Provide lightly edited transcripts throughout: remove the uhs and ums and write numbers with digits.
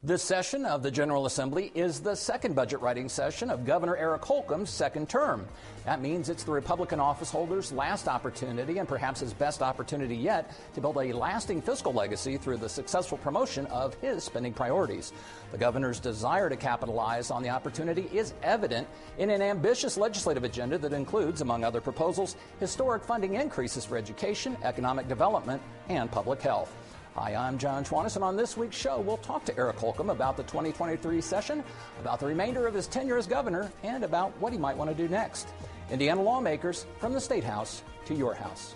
This session of the General Assembly is the second budget writing session of Governor Eric Holcomb's second term. That means it's the Republican office holder's last opportunity and perhaps his best opportunity yet to build a lasting fiscal legacy through the successful promotion of his spending priorities. The governor's desire to capitalize on the opportunity is evident in an ambitious legislative agenda that includes, among other proposals, historic funding increases for education, economic development, and public health. Hi, I'm John Schwannis, and on this week's show, we'll talk to Eric Holcomb about the 2023 session, about the remainder of his tenure as governor, and about what he might want to do next. Indiana lawmakers, from the State House to your house.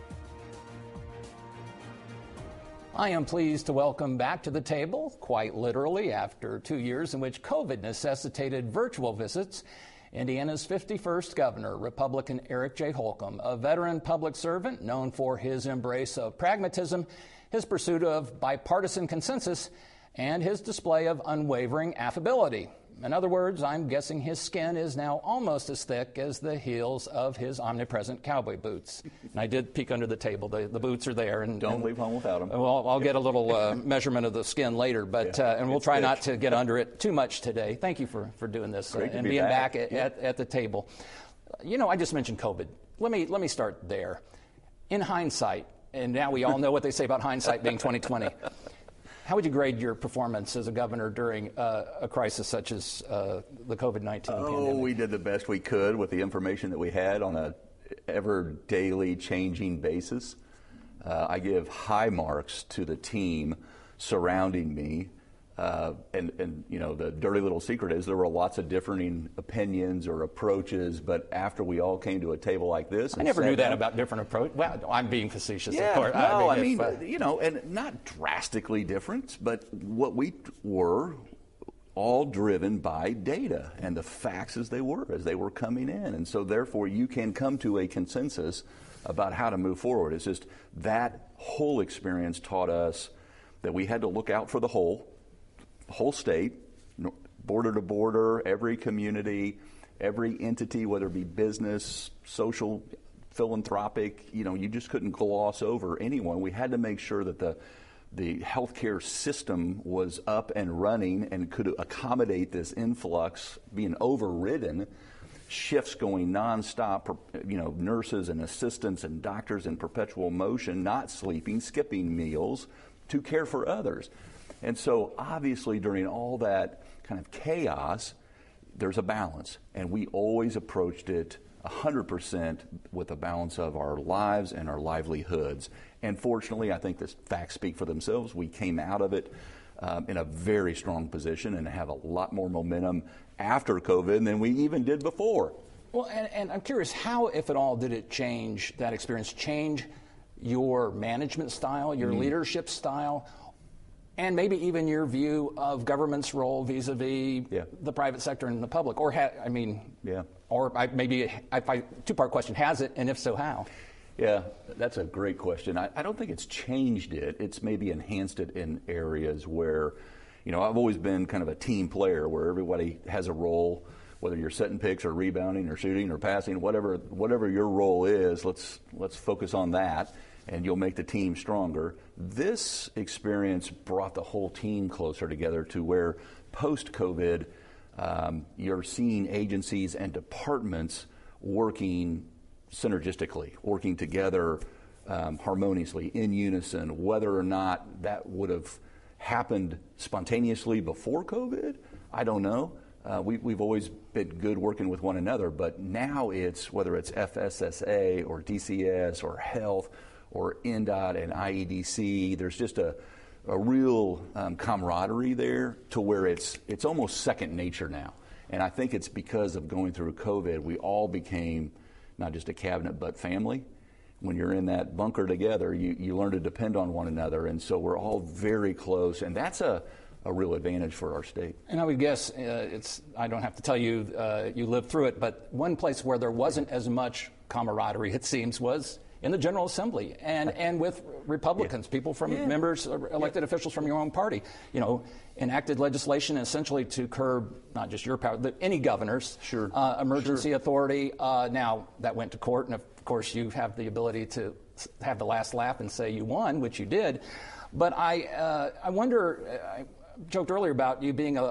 I am pleased to welcome back to the table, quite literally, after 2 years in which COVID necessitated virtual visits, Indiana's 51st governor, Republican Eric J. Holcomb, a veteran public servant known for his embrace of pragmatism, his pursuit of bipartisan consensus, and his display of unwavering affability. In other words, I'm guessing his skin is now almost as thick as the heels of his omnipresent cowboy boots. And I did peek under the table. The boots are there. And don't leave home without them. Well, I'll get a little measurement of the skin later, but and we'll try not to get under it too much today. Thank you for doing this and being back at the table. You know, I just mentioned COVID. Let me start there. In hindsight, and now we all know what they say about hindsight being 2020. How would you grade your performance as a governor during a crisis such as the COVID-19 pandemic? We did the best we could with the information that we had on a ever daily changing basis. I give high marks to the team surrounding me. And you know, the dirty little secret is there were lots of differing opinions or approaches, but after we all came to a table like this... I never knew that about different approach. Well, I'm being facetious, of course. No, I mean, you know, and not drastically different, but what we were all driven by data and the facts as they were coming in. And so therefore you can come to a consensus about how to move forward. It's just that whole experience taught us that we had to look out for the whole state, border to border, every community, every entity, whether it be business, social, philanthropic, you know, you just couldn't gloss over anyone. We had to make sure that the healthcare system was up and running and could accommodate this influx, being overridden, shifts going nonstop, you know, nurses and assistants and doctors in perpetual motion, not sleeping, skipping meals to care for others. And so obviously during all that kind of chaos, there's a balance. And we always approached it 100% with a balance of our lives and our livelihoods. And fortunately, I think the facts speak for themselves. We came out of it in a very strong position and have a lot more momentum after COVID than we even did before. Well, and I'm curious, how, if at all, did it change, that experience, change your management style, your leadership style, and maybe even your view of government's role vis-a-vis the private sector and the public? Or, maybe a two-part question, has it, and if so, how? Yeah, that's a great question. I don't think it's changed it. It's maybe enhanced it in areas where, you know, I've always been kind of a team player where everybody has a role, whether you're setting picks or rebounding or shooting or passing, whatever your role is, let's focus on that, and you'll make the team stronger. This experience brought the whole team closer together to where post-COVID, you're seeing agencies and departments working synergistically, working together harmoniously, in unison. Whether or not that would have happened spontaneously before COVID, I don't know. We've always been good working with one another, but now it's, whether it's FSSA or DCS or health or NDOT and IEDC, there's just a real camaraderie there to where it's almost second nature now. And I think it's because of going through COVID, we all became not just a cabinet, but family. When you're in that bunker together, you learn to depend on one another. And so we're all very close. And that's a real advantage for our state. And I would guess, I don't have to tell you, you lived through it, but one place where there wasn't as much camaraderie, it seems, was in the General Assembly and with Republicans, people from members, elected officials from your own party, you know, enacted legislation essentially to curb not just your power, but any governor's emergency authority. Now, that went to court, and of course you have the ability to have the last laugh and say you won, which you did. But I wonder, joked earlier about you being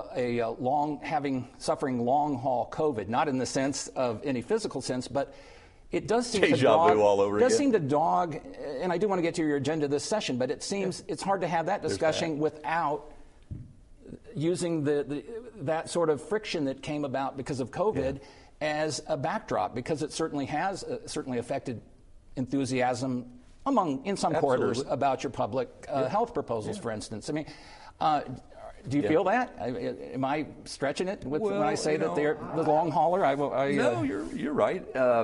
suffering long haul COVID, not in the sense of any physical sense, but it does seem to seem to dog, and I do want to get to your agenda this session, but it seems it's hard to have that discussion without using that sort of friction that came about because of COVID as a backdrop, because it certainly has affected enthusiasm in some quarters about your public health proposals, for instance. I mean, do you feel that? Am I stretching it when I say that they're the long hauler? No, you're right.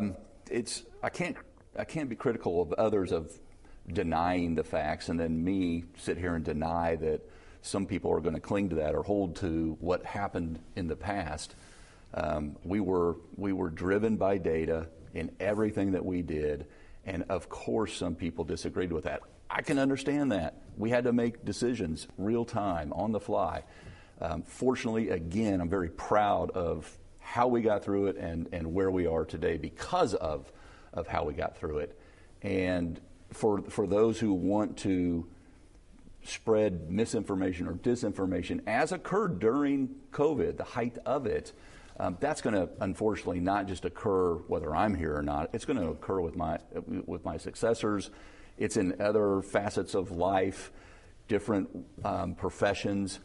I can't be critical of others of denying the facts, and then me sit here and deny that some people are going to cling to that or hold to what happened in the past. We were driven by data in everything that we did, and of course some people disagreed with that. I can understand that. We had to make decisions real time, on the fly. Fortunately, again, I'm very proud of how we got through it and where we are today because of how we got through it. And for those who want to spread misinformation or disinformation, as occurred during COVID, the height of it, that's going to unfortunately not just occur whether I'm here or not. It's going to occur with my successors. It's in other facets of life, different professions.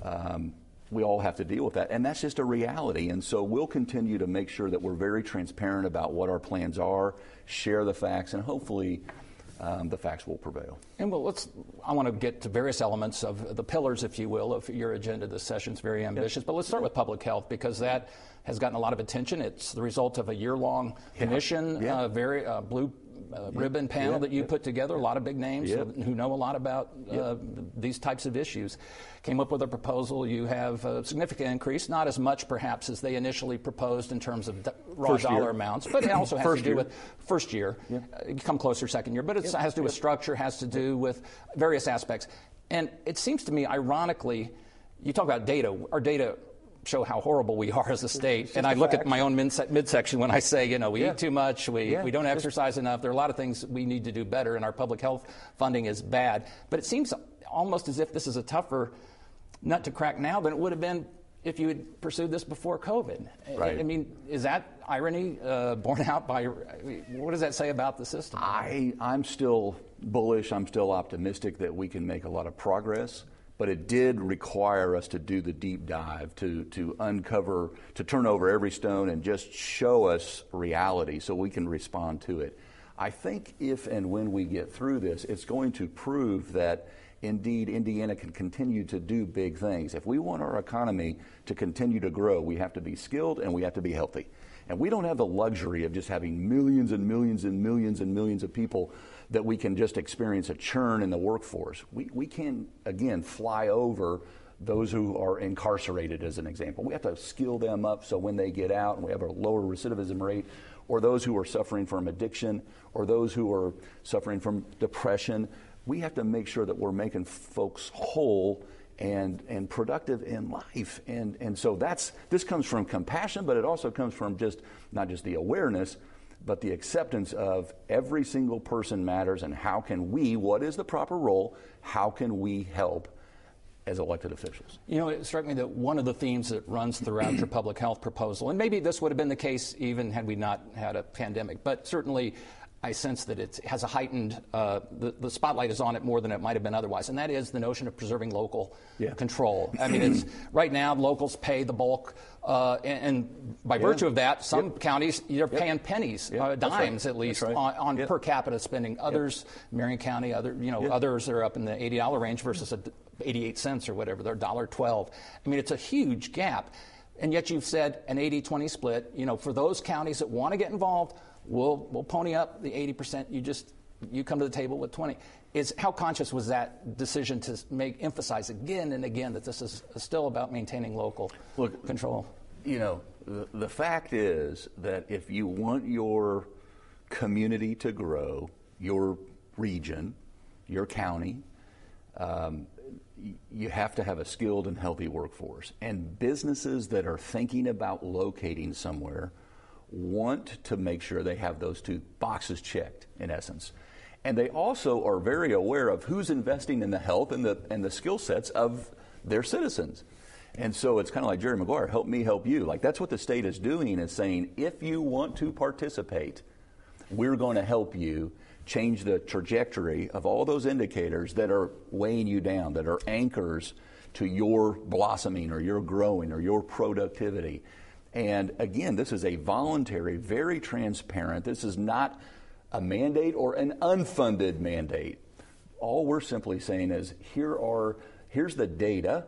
We all have to deal with that, and that's just a reality. And so we'll continue to make sure that we're very transparent about what our plans are, share the facts, and hopefully the facts will prevail. And I want to get to various elements of the pillars, if you will, of your agenda. This session's very ambitious, but let's start with public health, because that has gotten a lot of attention. It's the result of a year-long commission, very blue ribbon panel that you put together, a lot of big names who know a lot about these types of issues. Came up with a proposal. You have a significant increase, not as much perhaps as they initially proposed in terms of raw dollar amounts, but it also has to do with first year. You come closer second year, but it has to do with structure, has to do with various aspects. And it seems to me, ironically, you talk about data. Our data show how horrible we are as a state. And I look at my own midsection when I say, we eat too much, we don't exercise enough. There are a lot of things we need to do better, and our public health funding is bad. But it seems almost as if this is a tougher nut to crack now than it would have been if you had pursued this before COVID. Right. I mean, is that irony borne out by, what does that say about the system? I'm still bullish. I'm still optimistic that we can make a lot of progress. But it did require us to do the deep dive, to uncover, to turn over every stone and just show us reality so we can respond to it. I think if and when we get through this, it's going to prove that indeed Indiana can continue to do big things. If we want our economy to continue to grow, we have to be skilled and we have to be healthy. And we don't have the luxury of just having millions and millions and millions and millions of people that we can just experience a churn in the workforce. We can, again, fly over those who are incarcerated, as an example. We have to skill them up so when they get out and we have a lower recidivism rate, or those who are suffering from addiction, or those who are suffering from depression. We have to make sure that we're making folks whole and productive in life. And so this comes from compassion, but it also comes from not just the awareness, but the acceptance of every single person matters, and what is the proper role, how can we help as elected officials? It struck me that one of the themes that runs throughout your public health proposal, and maybe this would have been the case even had we not had a pandemic, but certainly I sense that it has a heightened, the spotlight is on it more than it might have been otherwise, and that is the notion of preserving local control. I mean, it's right now locals pay the bulk, and by virtue of that, some counties you're paying pennies, dimes at least, on per capita spending. Others, Marion County, others are up in the $80 range versus 88 cents or whatever. They're $1.12. I mean, it's a huge gap, and yet you've said an 80-20 split. For those counties that want to get involved, we'll pony up the 80%. You come to the table with 20. How conscious was that decision to emphasize again and again that this is still about maintaining local control? The fact is that if you want your community to grow, your region, your county, you have to have a skilled and healthy workforce. And businesses that are thinking about locating somewhere want to make sure they have those two boxes checked, in essence. And they also are very aware of who's investing in the health and the skill sets of their citizens. And so it's kind of like Jerry Maguire, help me help you. Like that's what the state is doing, is saying, if you want to participate, we're going to help you change the trajectory of all those indicators that are weighing you down, that are anchors to your blossoming or your growing or your productivity. And again, this is a voluntary, very transparent, this is not a mandate or an unfunded mandate. All we're simply saying is, here's the data,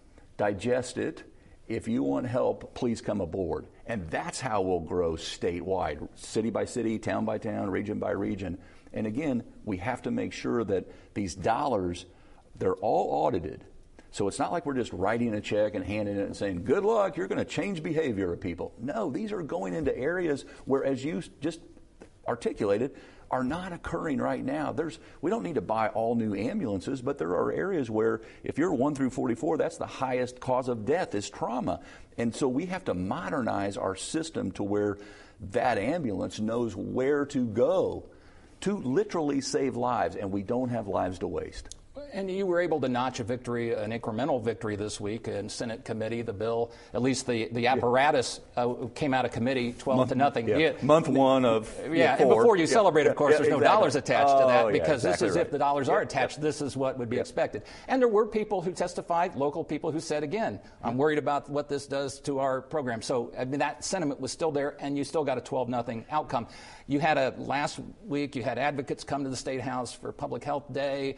digest it. If you want help, please come aboard. And that's how we'll grow statewide, city by city, town by town, region by region. And again, we have to make sure that these dollars, they're all audited. So it's not like we're just writing a check and handing it and saying, good luck, you're going to change behavior of people. No, these are going into areas where, as you just articulated, are not occurring right now. We don't need to buy all new ambulances, but there are areas where if you're 1 through 44, that's the highest cause of death is trauma. And so we have to modernize our system to where that ambulance knows where to go to literally save lives, and we don't have lives to waste. And you were able to notch a victory, an incremental victory this week in Senate committee. The bill, at least the apparatus, came out of committee 12-0. Yeah. Month one of and before you celebrate, of course, there's no dollars attached to that, because this is right. If the dollars are attached, this is what would be expected. And there were people who testified, local people who said, again, I'm worried about what this does to our program. So I mean, that sentiment was still there, and you still got a 12-0 outcome. You had last week, you had advocates come to the State House for Public Health Day.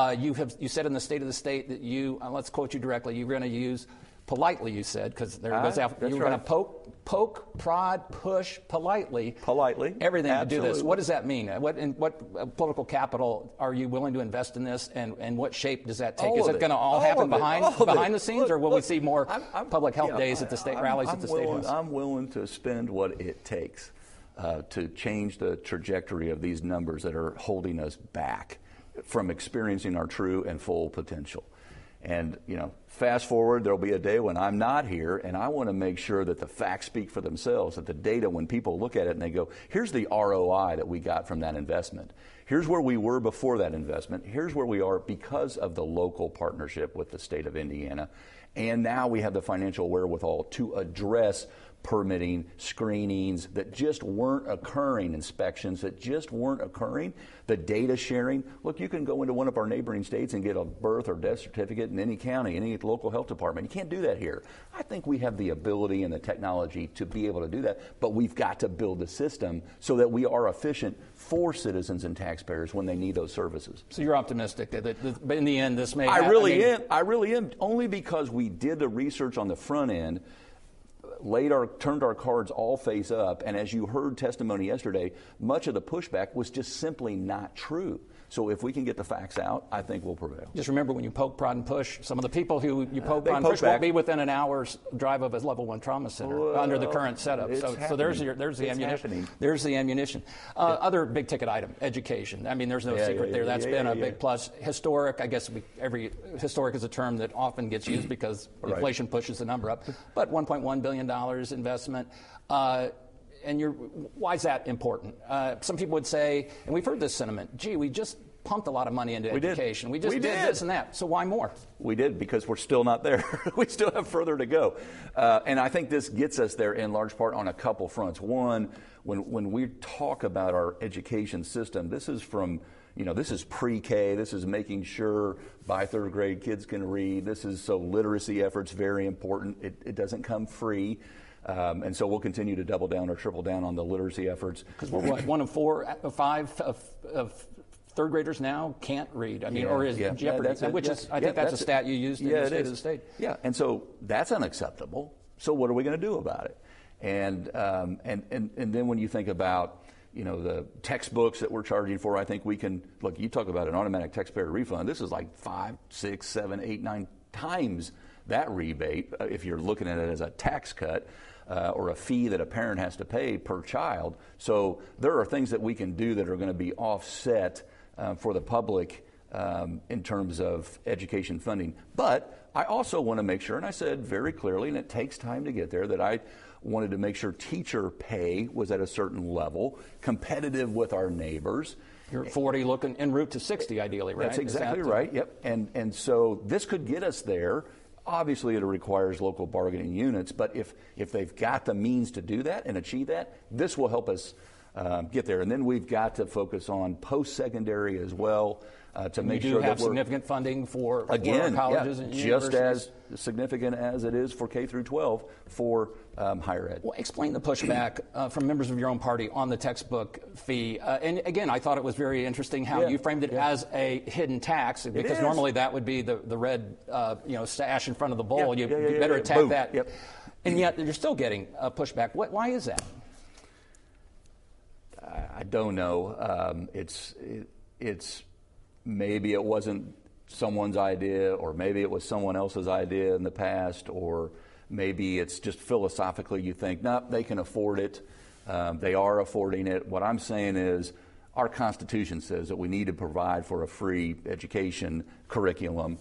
You said in the State of the State that let's quote you directly, you're going to use politely, you said, because there goes out. You were going to poke, prod, push politely. Everything Absolutely. to do this. What does that mean? What political capital are you willing to invest in this, and what shape does that take? Is it going to all happen behind the scenes, or will we see more public health days at the state rallies at the State House? I'm willing to spend what it takes to change the trajectory of these numbers that are holding us back from experiencing our true and full potential. And, fast forward, there'll be a day when I'm not here, and I want to make sure that the facts speak for themselves, that the data, when people look at it and they go, here's the ROI that we got from that investment. Here's where we were before that investment. Here's where we are because of the local partnership with the state of Indiana. And now we have the financial wherewithal to address permitting, screenings that just weren't occurring, inspections that just weren't occurring, the data sharing. Look, you can go into one of our neighboring states and get a birth or death certificate in any county, any local health department. You can't do that here. I think we have the ability and the technology to be able to do that, but we've got to build a system so that we are efficient for citizens and taxpayers when they need those services. So you're optimistic that in the end this may happen? I really am, only because we did the research on the front end, turned our cards all face up, and as you heard testimony yesterday, much of the pushback was just simply not true. So if we can get the facts out, I think we'll prevail. Just remember, when you poke, prod, and push, some of the people who you poke, prod, and push won't be within an hour's drive of a level 1 trauma center under the current setup. So there's the ammunition. Happening. There's the ammunition. Other big ticket item, education. I mean, there's no secret there. That's been a big plus. Historic, I guess historic is a term that often gets used because inflation pushes the number up. But $1.1 billion investment. And why is that important? Some people would say, and we've heard this sentiment, gee, we just pumped a lot of money into education. We just did this and that. So why more? We did, because we're still not there. We still have further to go. And I think this gets us there in large part on a couple fronts. One, when we talk about our education system, this is from, this is pre-K. This is making sure by third grade kids can read. This is so literacy efforts, very important. It doesn't come free. And so we'll continue to double down or triple down on the literacy efforts. Because we're one of 5 of third graders now can't read. I mean, or is Jeopardy, I think that's a stat you used in the State of the State. Yeah, and so that's unacceptable. So what are we going to do about it? And then when you think about the textbooks that we're charging for, I think we can look. You talk about an automatic taxpayer refund. This is like 5, 6, 7, 8, 9 times that rebate if you're looking at it as a tax cut. Or a fee that a parent has to pay per child. So there are things that we can do that are going to be offset for the public in terms of education funding. But I also want to make sure, and I said very clearly, and it takes time to get there, that I wanted to make sure teacher pay was at a certain level, competitive with our neighbors. You're at 40, looking en route to 60, ideally, right? That's exactly right. Yep. And so this could get us there. Obviously, it requires local bargaining units, but if they've got the means to do that and achieve that, this will help us get there. And then we've got to focus on post-secondary as well to make sure that we're... You do have significant funding for colleges and universities? Just as significant as it is for K through 12 for higher ed. Well, explain the pushback from members of your own party on the textbook fee. And again, I thought it was very interesting how you framed it as a hidden tax, because normally that would be the red stash in front of the bowl. You better attack Boom. that. Yep. And yet you're still getting pushback. Why is that? I don't know. It's maybe it wasn't someone's idea, or maybe it was someone else's idea in the past, or maybe it's just philosophically you think, no, they can afford it. They are affording it. What I'm saying is our Constitution says that we need to provide for a free education curriculum.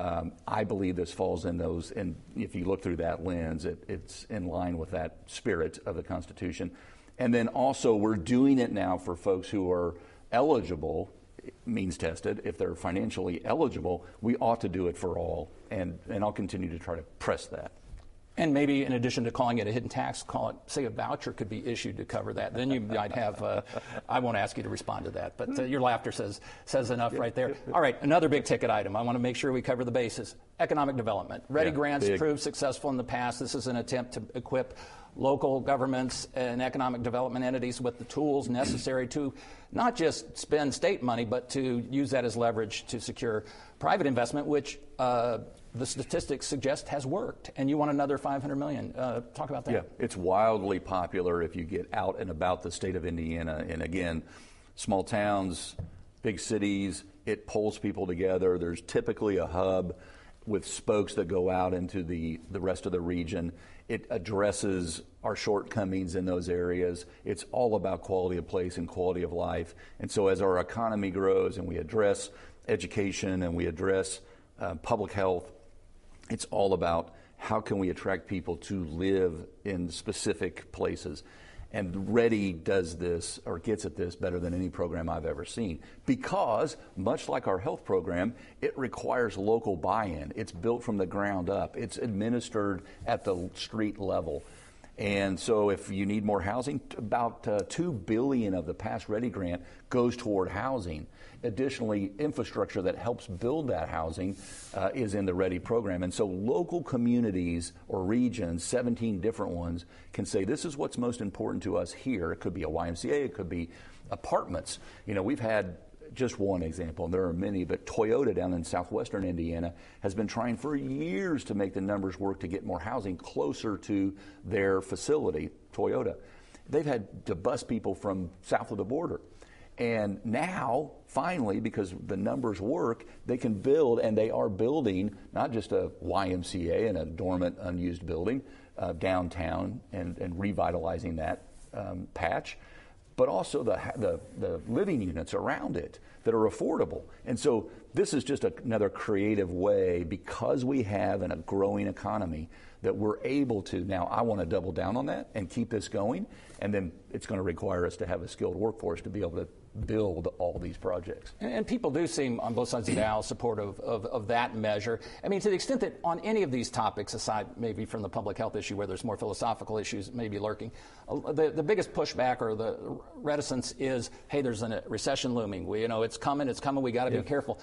I believe this falls in those, and if you look through that lens, it's in line with that spirit of the Constitution. And then also we're doing it now for folks who are eligible, means tested. If they're financially eligible, we ought to do it for all. And I'll continue to try to press that. And maybe in addition to calling it a hidden tax, call it, say, a voucher could be issued to cover that. Then you might have, I won't ask you to respond to that, but your laughter says enough right there. All right, another big ticket item. I want to make sure we cover the bases. Economic development. Ready grants proved successful in the past. This is an attempt to equip local governments and economic development entities with the tools necessary to not just spend state money, but to use that as leverage to secure private investment, which the statistics suggest has worked. And you want another $500 million. Talk about that. Yeah, it's wildly popular if you get out and about the state of Indiana. And again, small towns, big cities, it pulls people together. There's typically a hub with spokes that go out into the rest of the region. It addresses our shortcomings in those areas. It's all about quality of place and quality of life. And so as our economy grows and we address education and we address public health, it's all about how can we attract people to live in specific places. And Ready does this, or gets at this, better than any program I've ever seen. Because, much like our health program, it requires local buy-in. It's built from the ground up. It's administered at the street level. And so if you need more housing, about $2 billion of the past Ready grant goes toward housing. Additionally, infrastructure that helps build that housing is in the Ready program. And so local communities or regions, 17 different ones, can say this is what's most important to us here. It could be a YMCA, it could be apartments. You know, we've had just one example, and there are many, but Toyota down in southwestern Indiana has been trying for years to make the numbers work to get more housing closer to their facility, Toyota. They've had to bus people from south of the border. And now, finally, because the numbers work, they can build, and they are building not just a YMCA and a dormant, unused building downtown and revitalizing that patch, but also the living units around it that are affordable. And so this is just another creative way, because we have a growing economy, that we're able to now, I want to double down on that and keep this going, and then it's going to require us to have a skilled workforce to be able to build all these projects. And people do seem, on both sides of the aisle, supportive of that measure. I mean, to the extent that on any of these topics, aside maybe from the public health issue where there's more philosophical issues maybe lurking, the biggest pushback or the reticence is, hey, there's a recession looming. It's coming, we got to be careful.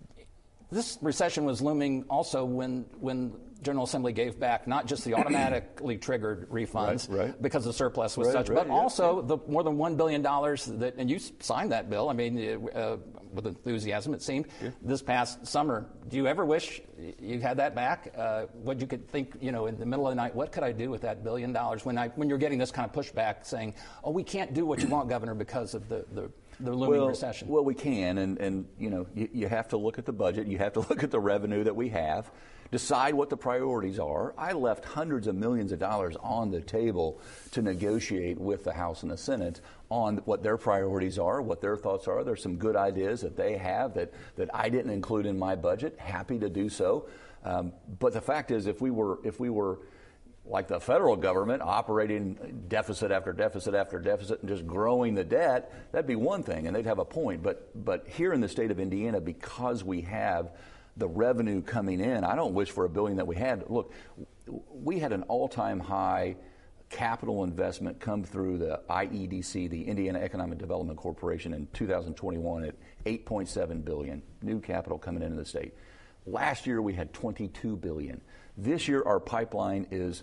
This recession was looming also when General Assembly gave back not just the automatically triggered refunds because the surplus was such, but also the more than $1 billion that, and you signed that bill, I mean, with enthusiasm it seemed, this past summer. Do you ever wish you had that back? What you could think, in the middle of the night, what could I do with that $1 billion when you're getting this kind of pushback saying, oh, we can't do what you want, Governor, because of the looming recession? Well, we can, and you have to look at the budget, you have to look at the revenue that we have, decide what the priorities are. I left hundreds of millions of dollars on the table to negotiate with the House and the Senate on what their priorities are, what their thoughts are. There's some good ideas that they have that I didn't include in my budget. Happy to do so. But the fact is, if we were like the federal government, operating deficit after deficit after deficit and just growing the debt, that'd be one thing, and they'd have a point. But here in the state of Indiana, because we have the revenue coming in. I don't wish for $1 billion that we had. Look, we had an all-time high capital investment come through the IEDC, the Indiana Economic Development Corporation, in 2021 at $8.7 billion, new capital coming into the state. Last year we had $22 billion. This year our pipeline is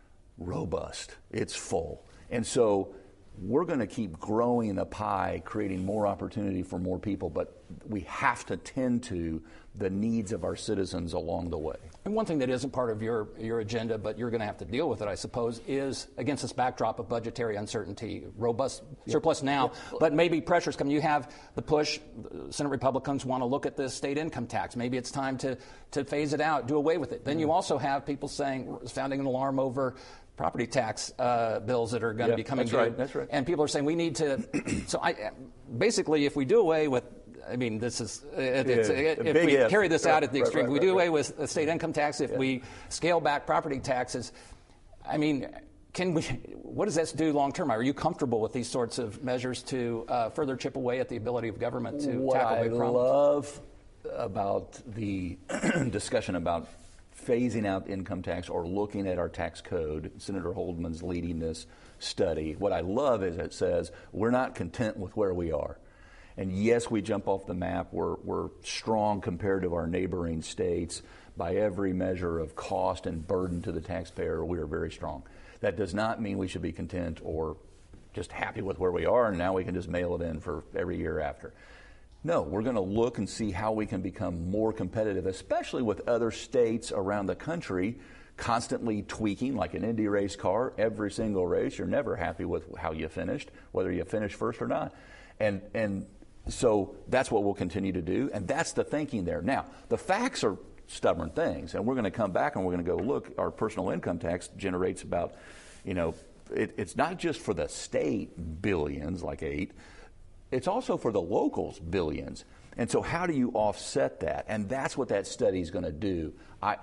robust. It's full. And so we're going to keep growing the pie, creating more opportunity for more people, but we have to tend to the needs of our citizens along the way. And one thing that isn't part of your agenda, but you're going to have to deal with it, I suppose, is against this backdrop of budgetary uncertainty, robust surplus now, but maybe pressures coming. You have the push, Senate Republicans want to look at the state income tax. Maybe it's time to phase it out, do away with it. Then you also have people sounding an alarm over property tax bills that are going to be coming due. That's right. And people are saying we need to. So basically, if we do away with, I mean, this is if we carry this out at the extreme, if we do away with the state income tax, if we scale back property taxes, I mean, what does this do long term? Are you comfortable with these sorts of measures to further chip away at the ability of government to tackle big problems? What I love about the discussion about phasing out income tax or looking at our tax code, Senator Holdman's leading this study, what I love is it says we're not content with where we are. And yes, we jump off the map. We're strong compared to our neighboring states. By every measure of cost and burden to the taxpayer, we are very strong. That does not mean we should be content or just happy with where we are and now we can just mail it in for every year after. No, we're going to look and see how we can become more competitive, especially with other states around the country constantly tweaking, like an Indy race car. Every single race, you're never happy with how you finished, whether you finished first or not. And so that's what we'll continue to do, and that's the thinking there. Now, the facts are stubborn things, and we're going to come back and we're going to go, look, our personal income tax generates about, it's not just for the state billions, like 8, it's also for the locals billions. And so how do you offset that? And that's what that study is going to do.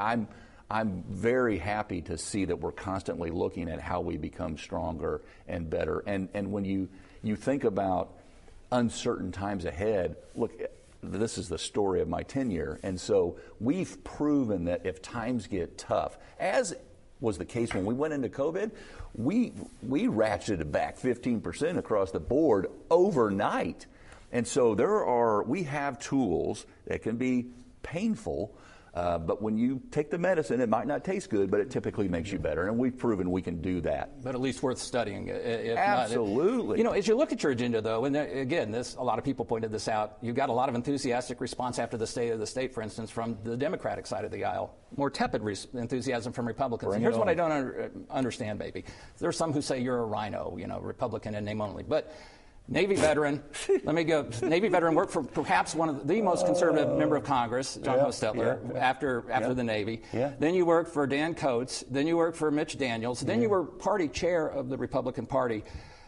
I'm very happy to see that we're constantly looking at how we become stronger and better. And when you think about uncertain times ahead, look, this is the story of my tenure. And so we've proven that if times get tough, as was the case when we went into COVID, we ratcheted back 15% across the board overnight. And so we have tools that can be painful, but when you take the medicine, it might not taste good, but it typically makes you better. And we've proven we can do that. But at least worth studying. Absolutely. As you look at your agenda, though, and again, a lot of people pointed this out, you've got a lot of enthusiastic response after the State of the State, for instance, from the Democratic side of the aisle. More tepid enthusiasm from Republicans. And here's what I don't understand, maybe. There are some who say you're a rhino, Republican in name only. But Navy veteran, Navy veteran worked for perhaps one of the most conservative member of Congress, John Hostetler, after the Navy. Yeah. Then you worked for Dan Coates. Then you worked for Mitch Daniels. Then you were party chair of the Republican Party.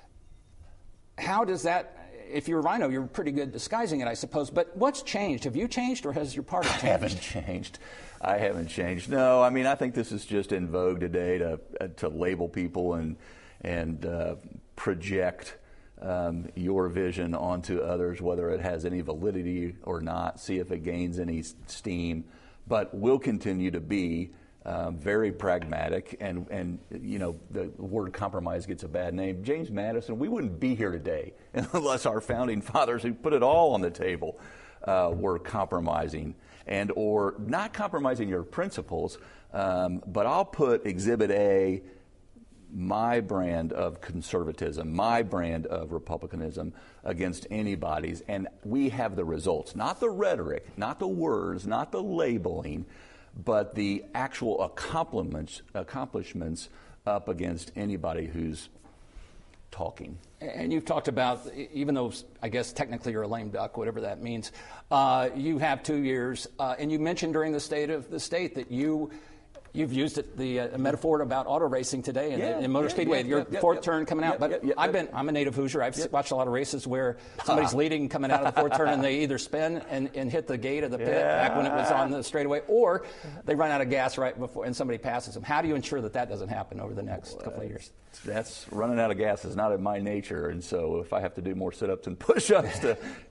How does that, if you're a rhino, you're pretty good disguising it, I suppose. But what's changed? Have you changed, or has your party changed? I haven't changed. No, I mean, I think this is just in vogue today to label people and project your vision onto others, whether it has any validity or not, see if it gains any steam. But we'll continue to be very pragmatic, and the word compromise gets a bad name. James Madison, we wouldn't be here today unless our founding fathers, who put it all on the table, were compromising or not compromising your principles. But I'll put Exhibit A, my brand of conservatism, my brand of republicanism, against anybody's, and we have the results, not the rhetoric, not the words, not the labeling, but the actual accomplishments up against anybody who's talking. And you've talked about, even though I guess technically you're a lame duck, whatever that means, you have 2 years, and you mentioned during the State of the State that you You've used it, the metaphor about auto racing today in Motor Speedway. Your fourth turn coming out. But I'm a native Hoosier. I've watched a lot of races where somebody's leading coming out of the fourth turn and they either spin and hit the gate of the pit back when it was on the straightaway, or they run out of gas right before and somebody passes them. How do you ensure that doesn't happen over the next couple of years? That's running out of gas is not in my nature, and so if I have to do more sit-ups and push-ups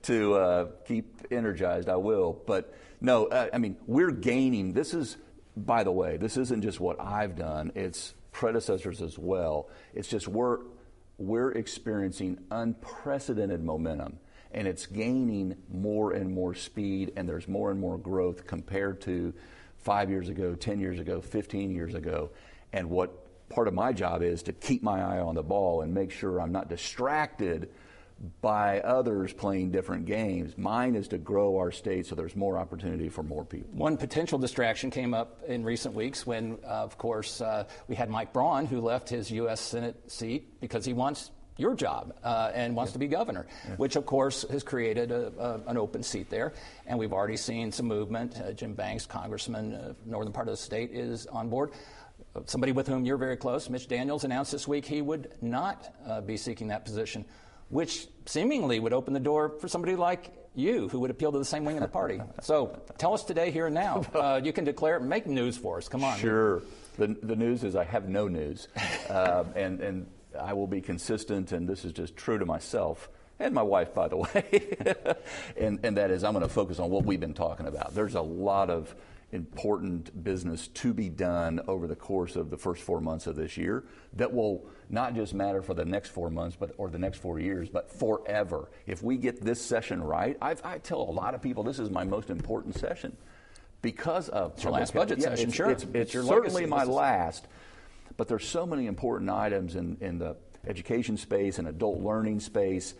to keep energized, I will. But no, I mean, we're gaining. This is, by the way, this isn't just what I've done. It's predecessors as well. It's just we're experiencing unprecedented momentum, and it's gaining more and more speed, and there's more and more growth compared to 5 years ago, 10 years ago, 15 years ago. And what part of my job is to keep my eye on the ball and make sure I'm not distracted by others playing different games. Mine is to grow our state so there's more opportunity for more people. One potential distraction came up in recent weeks when, of course, we had Mike Braun, who left his U.S. Senate seat because he wants your job and wants to be governor, which, of course, has created an open seat there. And we've already seen some movement. Jim Banks, congressman, northern part of the state, is on board. Somebody with whom you're very close, Mitch Daniels, announced this week he would not be seeking that position, which seemingly would open the door for somebody like you, who would appeal to the same wing of the party. So tell us today, here and now. You can declare it, make news for us. Come on. Sure. The news is I have no news. And I will be consistent, and this is just true to myself and my wife, by the way. and that is I'm going to focus on what we've been talking about. There's a lot of important business to be done over the course of the first 4 months of this year that will not just matter for the next 4 months or the next 4 years, but forever. If we get this session right, I tell a lot of people this is my most important session because of it's your last budget session. Sure, it's your certainly my last, but there's so many important items in the education space and adult learning space.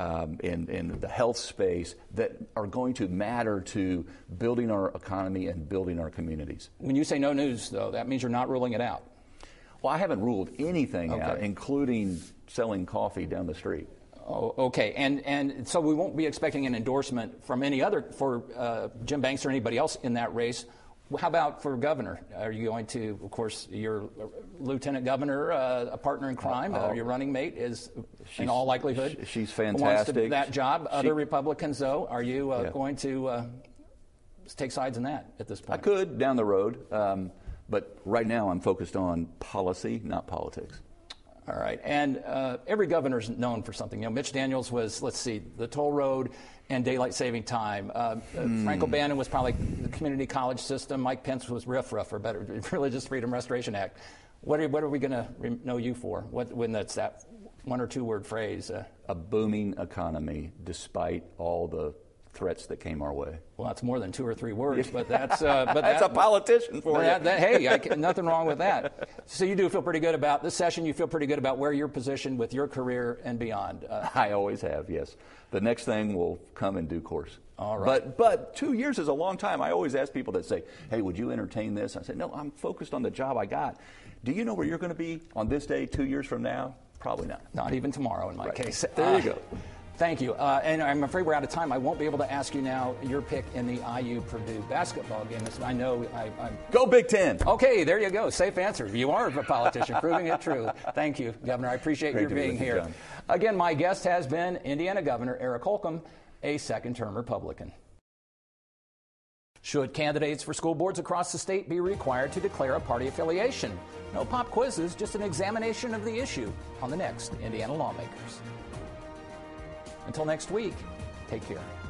In the health space that are going to matter to building our economy and building our communities. When you say no news, though, that means you're not ruling it out. Well, I haven't ruled anything out, including selling coffee down the street. Oh, okay. And so we won't be expecting an endorsement from any other, for Jim Banks or anybody else in that race. How about for governor? Are you going to, of course, your lieutenant governor, a partner in crime, your running mate, is in all likelihood. She's fantastic. Wants that job. Other Republicans, though, are you going to take sides in that at this point? I could down the road, but right now I'm focused on policy, not politics. All right. And every governor's known for something. You know, Mitch Daniels was, let's see, the toll road and daylight saving time. Frank O'Bannon was probably the community college system. Mike Pence was RFRA, or better, Religious Freedom Restoration Act. What are we going to know you for? When that's that one or two word phrase? A booming economy, despite all the threats that came our way. Well, that's more than 2 or 3 words, but that's that's a politician for you. Hey, nothing wrong with that. So you do feel pretty good about this session. You feel pretty good about where you're positioned with your career and beyond. I always have, yes. The next thing will come in due course. All right. But 2 years is a long time. I always ask people that say, "Hey, would you entertain this?" I say, "No, I'm focused on the job I got." Do you know where you're going to be on this day 2 years from now? Probably not. Not even tomorrow, in my case. There you go. Thank you. And I'm afraid we're out of time. I won't be able to ask you now your pick in the IU-Purdue basketball game. I know I'm... Go Big Ten. Okay, there you go. Safe answer. You are a politician, proving it true. Thank you, Governor. I appreciate you being here. John. Again, my guest has been Indiana Governor Eric Holcomb, a second-term Republican. Should candidates for school boards across the state be required to declare a party affiliation? No pop quizzes, just an examination of the issue on the next Indiana Lawmakers. Until next week, take care.